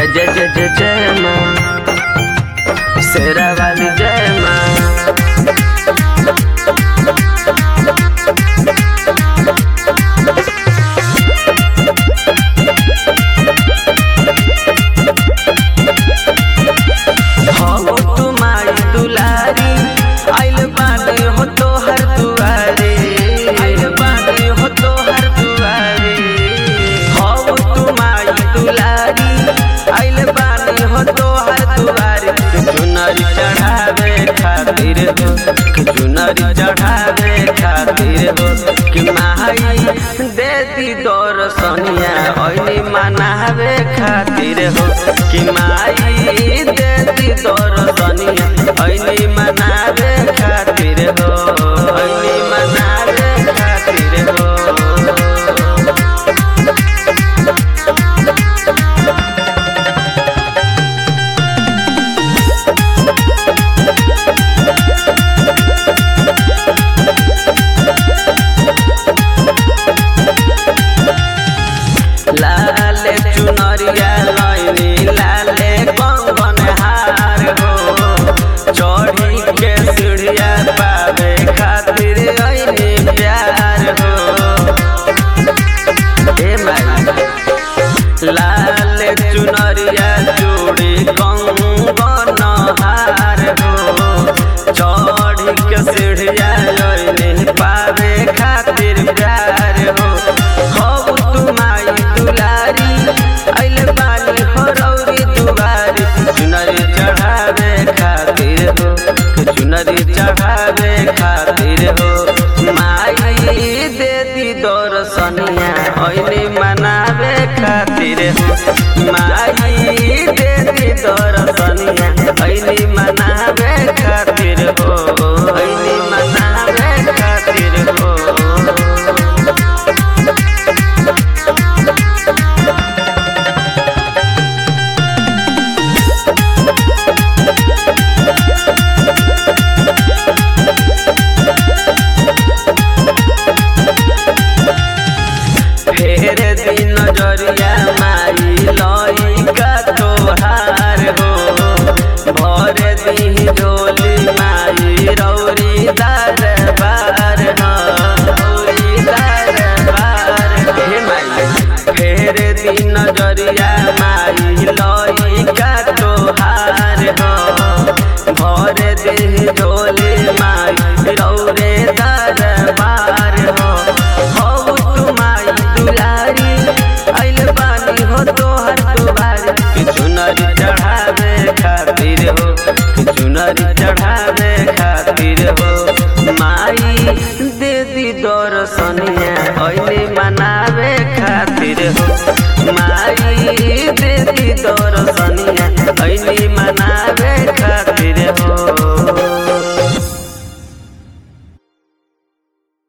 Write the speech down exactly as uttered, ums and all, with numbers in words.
जय जय जय जय जय माँ शेरा वाली जय माँ। हो तुम्हारी दुलारी आइल बानी हो तो हर दुआरे, आइल बानी हो तो हर दुआरे। हो तुम्हारी दुलारी आइल बानी हो तो हर दुआरे। चुनरी चढ़ावे खातिर हो, चुनरी चढ़ावे खातिर हो कि माई दे दी दर्शनिया ओइनी मनावे खातिर हो कि माई दे दी दर्शनिया ओइनी मनावे खातिर हो, ओइनी मनावे खातिर हो। लाले चुनरिया लइनी लाले कंगन हार हो, चढ़ी के सीढ़िया पावे खातिर अइनी प्यार हो। ए माई लाले चुनरिया चूड़ी कंगन हार हो, चढ़ी के सीढ़िया अइनी पावे खातिर प्यार हो। हो तुम्हारी दुलारी आइल बानी हो रौरी दुआरी। चुनरी चढ़ावे खातिर हो, चुनरी चढ़ावे खातिर हो माई दे दी दर्शनिया ओइनी मनावे खातिर हो। माई दे दी दर्शनिया ओइनी मनावे खातिर हो, ओइनी मनावे खातिर हो। फेर दिन नजरिया माई लइका तोहार हो, भर दी झोली माई रौरी दरबार हो, रौरी दरबार। हे माई फेर दिन नजरिया माई लइका तोहार हो, भर दी झोली माई रौरे दरबार हो। हो तुम्हारी दुलारी आइल बानी हो तो हर दुआरे। कि चुनरी चढ़ावे खातिर हो, कि चुनरी चढ़ावे खातिर हो माई दे दी दर्शनिया ओइनी मनावे खातिर हो। माई दे दी दर्शनिया ओइनी